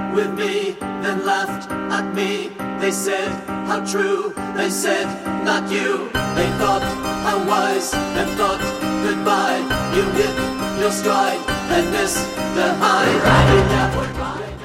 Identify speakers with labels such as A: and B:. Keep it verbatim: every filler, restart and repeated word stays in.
A: with me, then laughed at me. They said, how true, they said, not you. They thought, how wise, and thought, goodbye. You hit your stride and missed the high. You never ride.